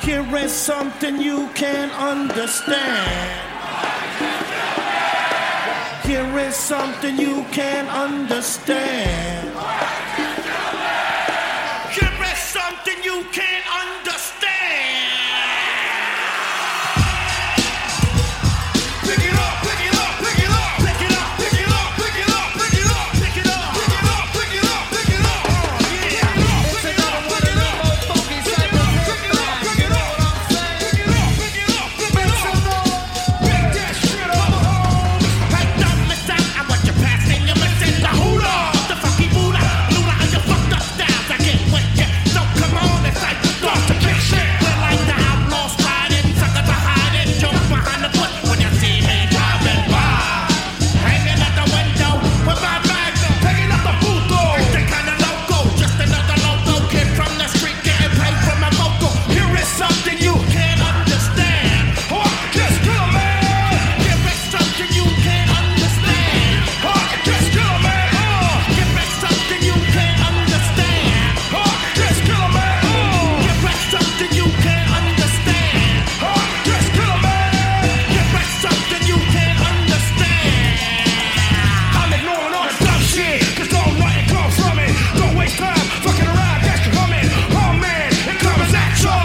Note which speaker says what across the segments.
Speaker 1: Here is something you can't understand. Here is something you can't understand. Here is something you can't understand. Pick it up, pick it up, pick it up, pick it up, pick it up, pick it up, pick it up, pick it up, pick it up, pick it up, pick it up. Yeah, it's another one of them old funky cypher hip lines. Pick it up, pick it up, pick it up, pick it up. Pick that shit up. Hey, don't miss out on what you're passing. You're missing the hula, the funky Buddha, Luda, and your fucked up styles. I get with ya. So come on, it's like the start to kick shit. We're like the outlaws riding, suckers are hiding, jump behind the bush when you see me driving by. Hanging at the window with my bag, taking up the puto. Acting kinda loco, just another loco kid from the street getting paid for my vocal. Here is something you can't understand. Oh, I can just kill a man. Here is something you can't understand. Oh, I can just kill a man. Here is something you can't understand. Oh, I can just kill a man. Here is something you can't understand. Oh, I can just kill a man. Here is something you can't understand. I'm ignoring all the dumb shit, 'cause don't nothing come from it. Don't waste time fucking around, guess you're coming. Oh man, it comes at ya.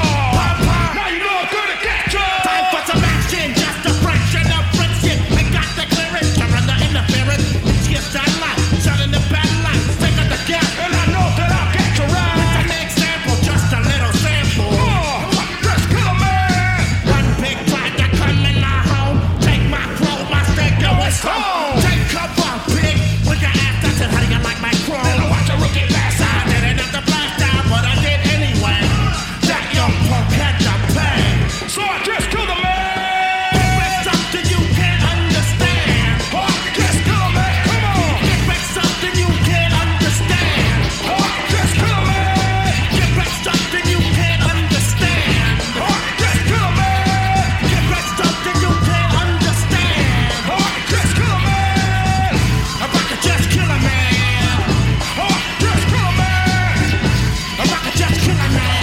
Speaker 1: Now you know I'm gonna get ya. Time for some action, just a fraction of friction. I got the clearance, surrender interference. It's your satellite, shutting the bad light. Take out the gap, and I know that I'll get you right. It's an example, just a little sample. Just kill a man. One big tried to come in my home. Take my clothes, my steak, yo, it's home. Take cover, pig, with your ass. I said, how do you like my chrome? And I watch a rookie pass out. Didn't have to blast out, but I did anyway. That young punk had to pay. So I just killed a man. Here is something you can't understand. Oh, I can just kill a man. Come on. Here is something you can't understand. Oh, I can just kill a man. Here is something you can't understand. Oh, I can just kill a man. Here is something you can't understand. Oh, I can just kill a man. If I could just kill a man. Oh, I can just kill a man. If I could just kill a man.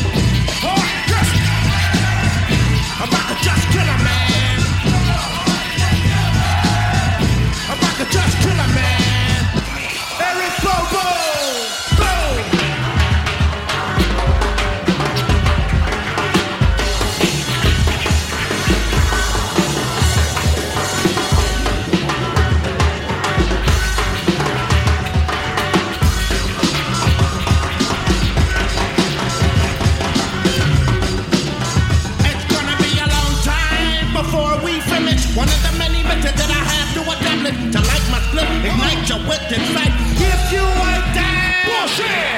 Speaker 1: Oh, I can just. If I could just kill a man. If I could just kill a man. Eric Bobo. Boom. It's gonna be a long time before we finish. One of the many methods that I have to adapt to light my slip, ignite your wit inside. If you like that bullshit.